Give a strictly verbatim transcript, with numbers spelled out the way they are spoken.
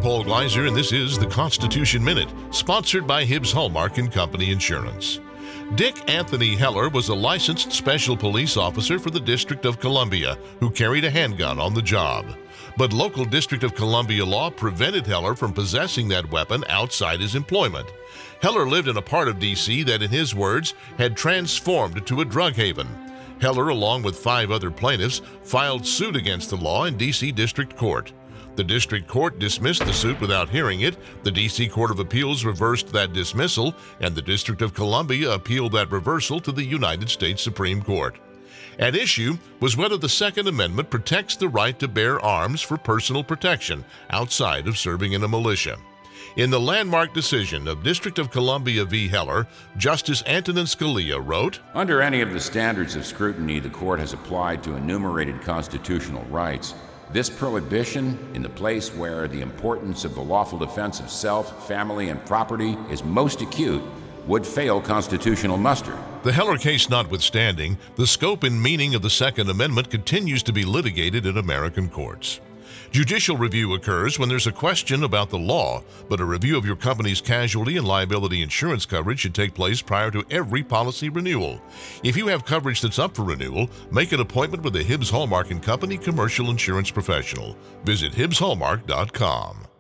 Paul Gleiser, and this is the Constitution Minute, sponsored by Hibbs Hallmark and Company Insurance. Dick Anthony Heller was a licensed special police officer for the District of Columbia who carried a handgun on the job. But local District of Columbia law prevented Heller from possessing that weapon outside his employment. Heller lived in a part of D C that, in his words, had transformed to a drug haven. Heller, along with five other plaintiffs, filed suit against the law in D C District Court. The District Court dismissed the suit without hearing it, the D C Court of Appeals reversed that dismissal, and the District of Columbia appealed that reversal to the United States Supreme Court. At issue was whether the Second Amendment protects the right to bear arms for personal protection outside of serving in a militia. In the landmark decision of District of Columbia v. Heller, Justice Antonin Scalia wrote, "Under any of the standards of scrutiny the court has applied to enumerated constitutional rights, this prohibition, in the place where the importance of the lawful defense of self, family, and property is most acute, would fail constitutional muster." The Heller case notwithstanding, the scope and meaning of the Second Amendment continues to be litigated in American courts. Judicial review occurs when there's a question about the law, but a review of your company's casualty and liability insurance coverage should take place prior to every policy renewal. If you have coverage that's up for renewal, make an appointment with a Hibbs Hallmark and Company commercial insurance professional. Visit Hibbs Hallmark dot com.